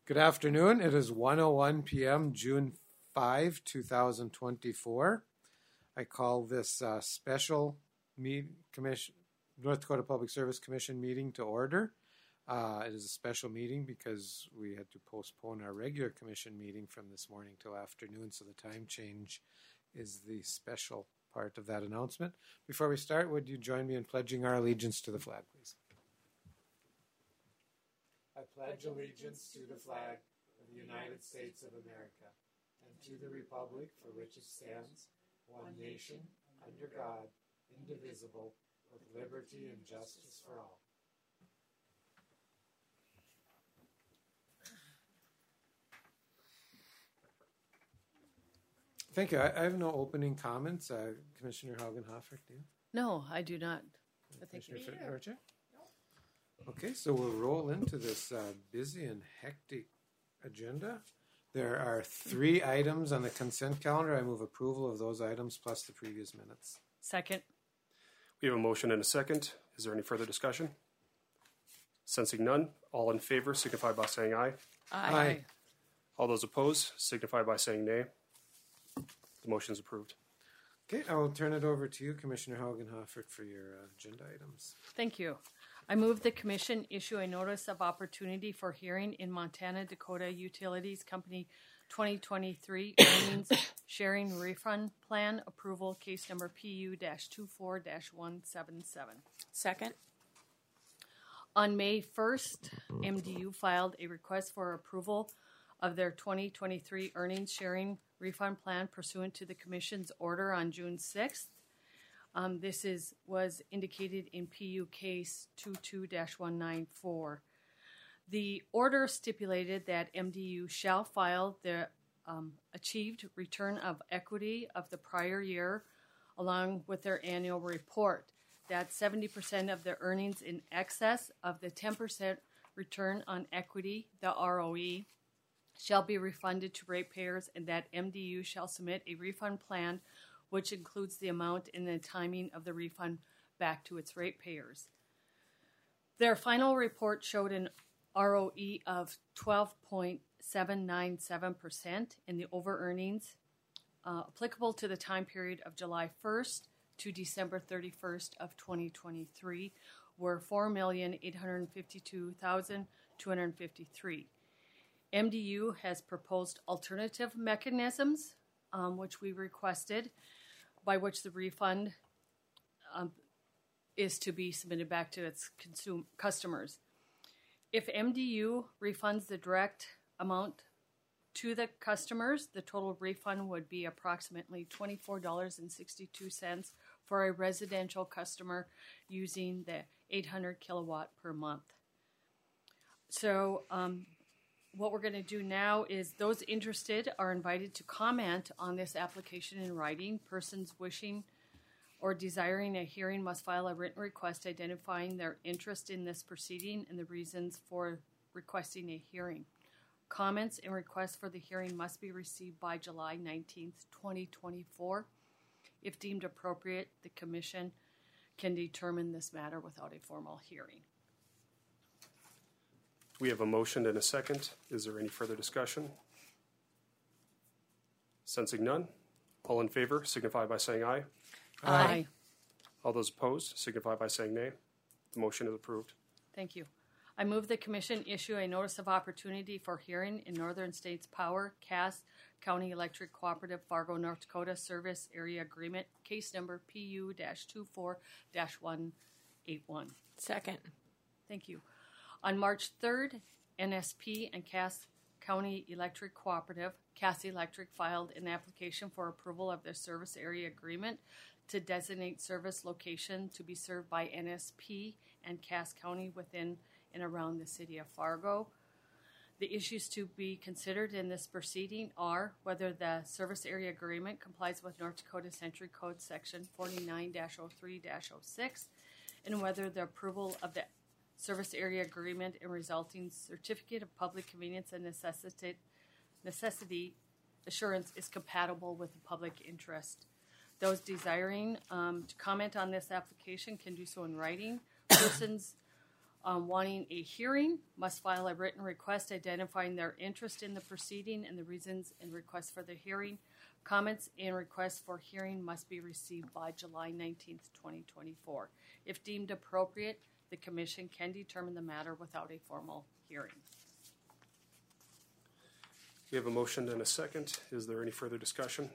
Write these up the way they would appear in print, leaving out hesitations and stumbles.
Good afternoon. It is 1:01 p.m., June 5, 2024. I call this special North Dakota Public Service Commission meeting to order. It is a special meeting because we had to postpone our regular commission meeting from this morning till afternoon, so the time change is the special part of that announcement. Before we start, would you join me in pledging our allegiance to the flag, please? I pledge allegiance to the flag of the United States of America and to the republic for which it stands, one nation, under God, indivisible, with liberty and justice for all. Thank you. I have no opening comments. Commissioner Haugenhofer, do you? No, I do not. Commissioner Fitzgerald? Okay, so we'll roll into this busy and hectic agenda. There are 3 items on the consent calendar. I move approval of those items plus the previous minutes. Second. We have a motion and a second. Is there any further discussion? Sensing none, all in favor signify by saying aye. Aye. All those opposed signify by saying nay. The motion is approved. Okay, I will turn it over to you, Commissioner Haugenhofer, for your agenda items. Thank you. I move the Commission issue a notice of opportunity for hearing in Montana Dakota Utilities Company 2023 earnings sharing refund plan approval, case number PU-24-177. Second. On May 1st, MDU filed a request for approval of their 2023 earnings sharing refund plan pursuant to the Commission's order on June 6th. This was indicated in PU case 22-194. The order stipulated that MDU shall file the achieved return of equity of the prior year along with their annual report. That 70% of the earnings in excess of the 10% return on equity, the ROE, shall be refunded to ratepayers, and that MDU shall submit a refund plan which includes the amount and the timing of the refund back to its ratepayers. Their final report showed an ROE of 12.797%, and the over-earnings applicable to the time period of July 1st to December 31st of 2023 were $4,852,253. MDU has proposed alternative mechanisms, which we requested, by which the refund is to be submitted back to its customers. If MDU refunds the direct amount to the customers, the total refund would be approximately $24.62 for a residential customer using the 800 kilowatt per month. So, what we're going to do now is those interested are invited to comment on this application in writing. Persons wishing or desiring a hearing must file a written request identifying their interest in this proceeding and the reasons for requesting a hearing. Comments and requests for the hearing must be received by July 19th, 2024. If deemed appropriate, the Commission can determine this matter without a formal hearing. We have a motion and a second. Is there any further discussion? Sensing none, all in favor signify by saying aye. Aye. All those opposed signify by saying nay. The motion is approved. Thank you. I move the Commission issue a notice of opportunity for hearing in Northern States Power, Cass County Electric Cooperative, Fargo, North Dakota Service Area Agreement, case number PU-24-181. Second. Thank you. On March 3rd, NSP and Cass County Electric Cooperative, Cass Electric, filed an application for approval of their service area agreement to designate service location to be served by NSP and Cass County within and around the city of Fargo. The issues to be considered in this proceeding are whether the service area agreement complies with North Dakota Century Code Section 49-03-06 and whether the approval of the service area agreement and resulting certificate of public convenience and necessity assurance is compatible with the public interest. Those desiring to comment on this application can do so in writing. Persons wanting a hearing must file a written request identifying their interest in the proceeding and the reasons and request for the hearing. Comments and requests for hearing must be received by July 19th, 2024. If deemed appropriate, the Commission can determine the matter without a formal hearing. We have a motion and a second. Is there any further discussion?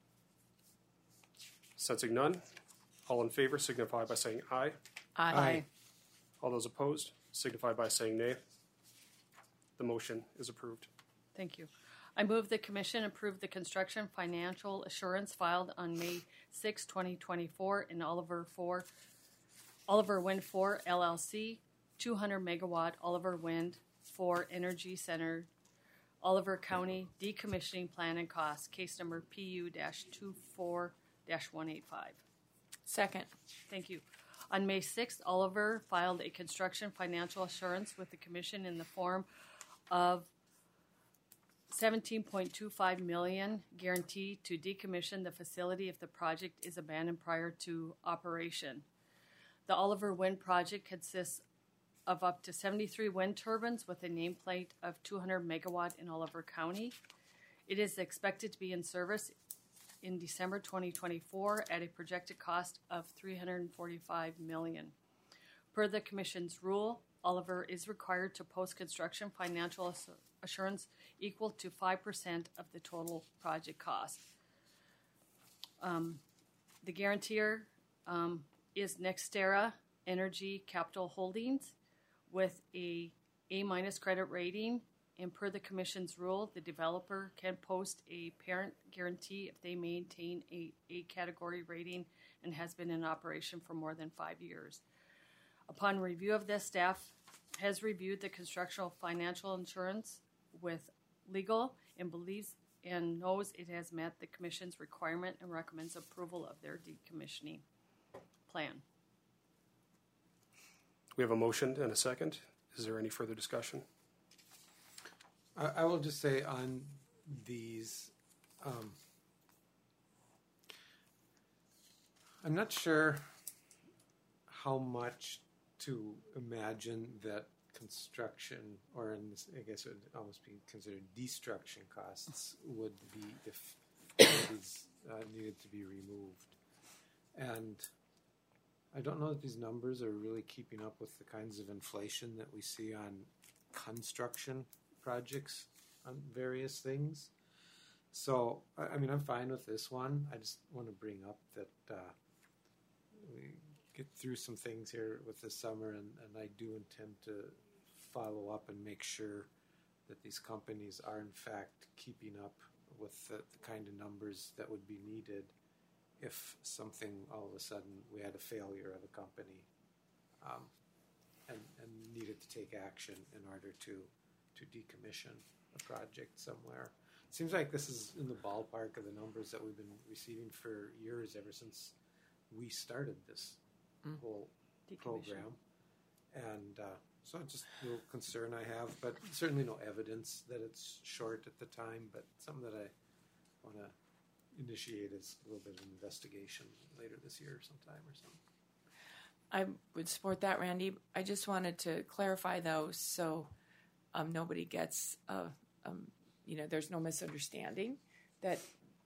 Sensing none, all in favor signify by saying aye. Aye. All those opposed signify by saying nay. The motion is approved. Thank you. I move the Commission approve the construction financial assurance filed on May 6, 2024 in Oliver Wind 4 LLC, 200 megawatt Oliver Wind 4 Energy Center, Oliver County Decommissioning Plan and Costs, case number PU-24-185. Second. Thank you. On May 6th, Oliver filed a construction financial assurance with the Commission in the form of $17.25 million guarantee to decommission the facility if the project is abandoned prior to operation. The Oliver Wind project consists of up to 73 wind turbines with a nameplate of 200 megawatt in Oliver County. It is expected to be in service in December 2024 at a projected cost of $345 million. Per the Commission's rule, Oliver is required to post construction financial assurance equal to 5% of the total project cost. The guarantor is NextEra Energy Capital Holdings with a A- credit rating, and per the Commission's rule, the developer can post a parent guarantee if they maintain a category rating and has been in operation for more than 5 years. Upon review of this, staff has reviewed the constructional financial insurance with legal and believes and knows it has met the Commission's requirement and recommends approval of their decommissioning plan. We have a motion and a second. Is there any further discussion? I will just say on these, I'm not sure how much to imagine that construction, or in this, I guess it would almost be considered destruction costs, would be if these needed to be removed. And I don't know that these numbers are really keeping up with the kinds of inflation that we see on construction projects on various things. So, I mean, I'm fine with this one. I just want to bring up that we get through some things here with this summer, and I do intend to follow up and make sure that these companies are in fact keeping up with the kind of numbers that would be needed if something all of a sudden we had a failure of a company and needed to take action in order to decommission a project somewhere. It seems like this is in the ballpark of the numbers that we've been receiving for years, ever since we started this whole program. And so it's just a little concern I have, but certainly no evidence that it's short at the time, but something that I want to initiate is a little bit of an investigation later this year sometime or something. I would support that, Randy. I just wanted to clarify, though, so nobody gets, there's no misunderstanding that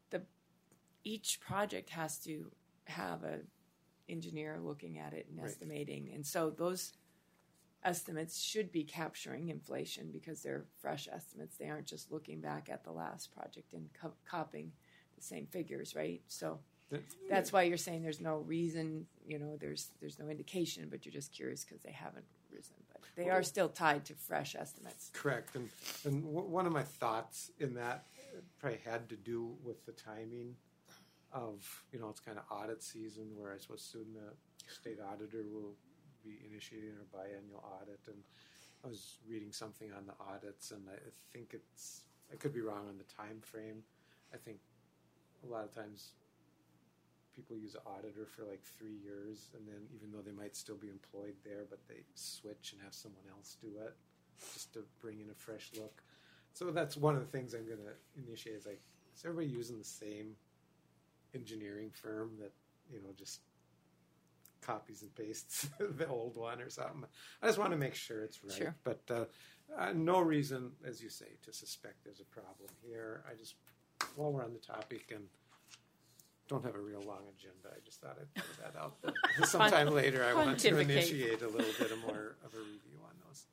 each project has to have an engineer looking at it and estimating. And so those estimates should be capturing inflation because they're fresh estimates. They aren't just looking back at the last project and copying the same figures, right? So that's why you're saying there's no reason, there's no indication, but you're just curious because they haven't risen. But they are still tied to fresh estimates. Correct. And one of my thoughts in that probably had to do with the timing of, it's kind of audit season where I suppose soon the state auditor will be initiating our biannual audit. And I was reading something on the audits, and I think I could be wrong on the time frame. I think a lot of times people use an auditor for like 3 years, and then even though they might still be employed there, but they switch and have someone else do it just to bring in a fresh look. So that's one of the things I'm going to initiate is is everybody using the same engineering firm that, just copies and pastes the old one or something. I just want to make sure it's right. Sure. But no reason, as you say, to suspect there's a problem here. I just, while we're on the topic and don't have a real long agenda, I just thought I'd throw that out. But sometime later, I want to Pontificate. initiate a little bit more of a review on those.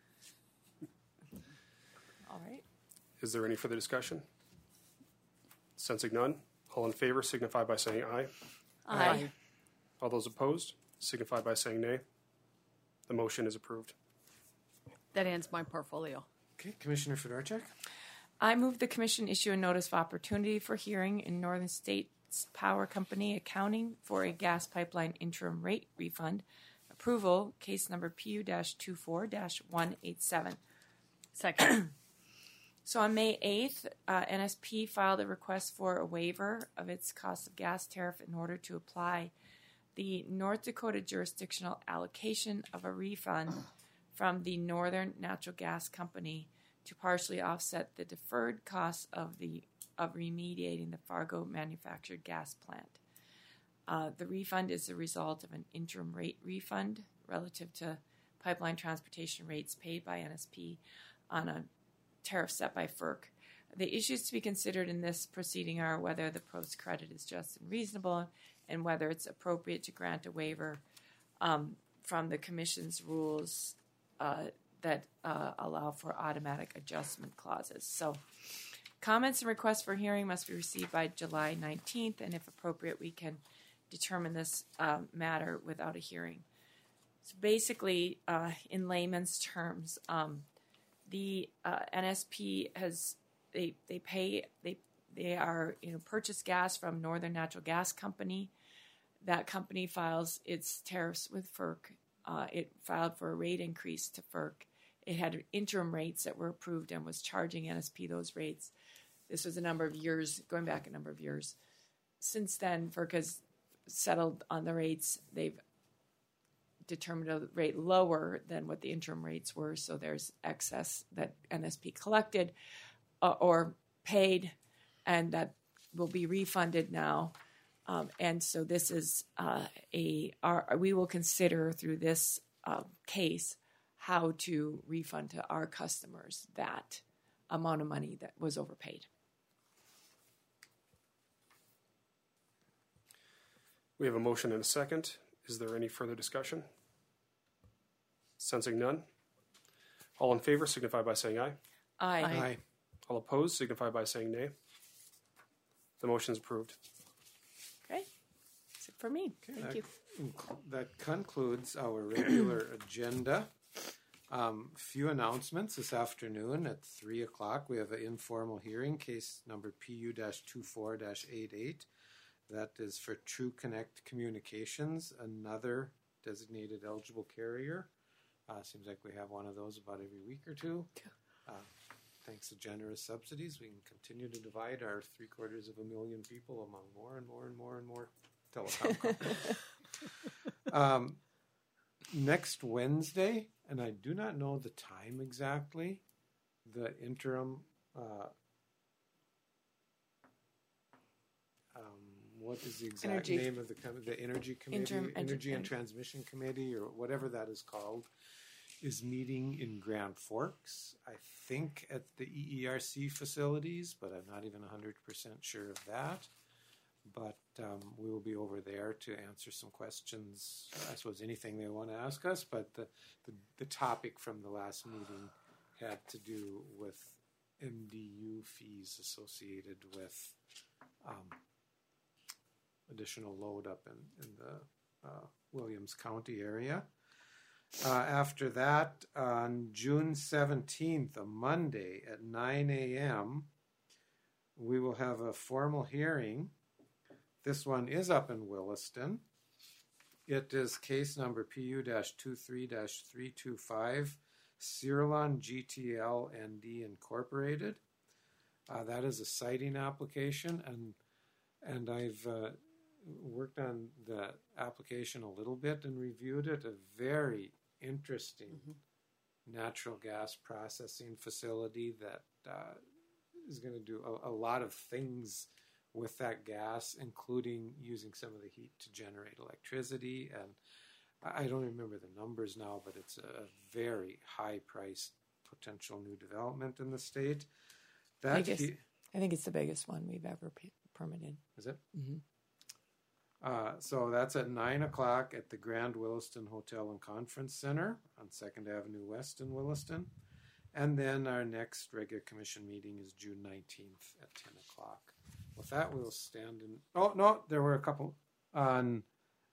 All right. Is there any further discussion? Sensing none, all in favor signify by saying aye. Aye. All those opposed signify by saying nay. The motion is approved. That ends my portfolio. Okay, Commissioner Fedorchak? I move the commission issue a notice of opportunity for hearing in Northern States Power Company accounting for a gas pipeline interim rate refund approval, case number PU-24-187. Second. So on May 8th, NSP filed a request for a waiver of its cost of gas tariff in order to apply the North Dakota jurisdictional allocation of a refund from the Northern Natural Gas Company to partially offset the deferred costs of remediating the Fargo manufactured gas plant. The refund is a result of an interim rate refund relative to pipeline transportation rates paid by NSP on a tariff set by FERC. The issues to be considered in this proceeding are whether the proposed credit is just and reasonable and whether it's appropriate to grant a waiver from the Commission's rules that allow for automatic adjustment clauses. So comments and requests for hearing must be received by July 19th, and if appropriate, we can determine this matter without a hearing. So basically, in layman's terms, the NSP has they purchase gas from Northern Natural Gas Company. That company files its tariffs with FERC. It filed for a rate increase to FERC. It had interim rates that were approved and was charging NSP those rates. This was a number of years, going back a number of years. Since then, FERC has settled on the rates. They've determined a rate lower than what the interim rates were, so there's excess that NSP collected or paid, and that will be refunded now. And so this is we will consider through this case how to refund to our customers that amount of money that was overpaid. We have a motion and a second. Is there any further discussion? Sensing none. All in favor signify by saying aye. Aye. Aye. All opposed signify by saying nay. The motion is approved. Okay. That's it for me. Thank you. That concludes our regular agenda. Few announcements this afternoon at 3 o'clock. We have an informal hearing, case number PU-24-88. That is for True Connect Communications, another designated eligible carrier. Seems like we have one of those about every week or two. Thanks to generous subsidies, we can continue to divide our 750,000 people among more and more and more and more telecom companies. Next Wednesday, and I do not know the time exactly, the interim, what is the exact name of the Energy Committee, Energy and Transmission Committee, or whatever that is called, is meeting in Grand Forks, I think at the EERC facilities, but I'm not even 100% sure of that. But we will be over there to answer some questions, I suppose anything they want to ask us, but the topic from the last meeting had to do with MDU fees associated with additional load up in the Williams County area. After that, on June 17th, a Monday at 9 a.m., we will have a formal hearing. This one is up in Williston. It is case number PU-23-325, Cirlon GTL ND Incorporated. That is a siting application, and I've worked on the application a little bit and reviewed it. A very interesting natural gas processing facility that is going to do a lot of things with that gas, including using some of the heat to generate electricity. And I don't remember the numbers now, but it's a very high-priced potential new development in the state. I think it's the biggest one we've ever permitted. Is it? Mm-hmm. So that's at 9 o'clock at the Grand Williston Hotel and Conference Center on 2nd Avenue West in Williston. And then our next regular commission meeting is June 19th at 10 o'clock. With that, we'll stand in... Oh, no, there were a couple on...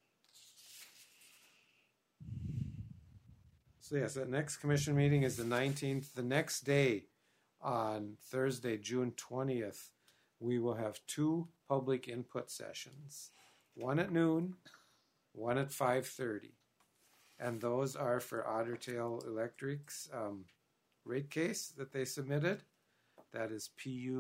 So yes, that next commission meeting is the 19th. The next day, on Thursday, June 20th, we will have 2 public input sessions. One at noon, one at 5:30. And those are for Otter Tail Electric's rate case that they submitted. That is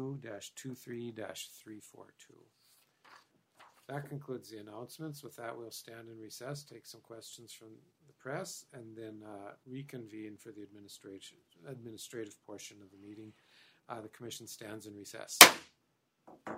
PU-23-342. That concludes the announcements. With that, we'll stand in recess, take some questions from the press, and then reconvene for the administrative portion of the meeting. The commission stands in recess.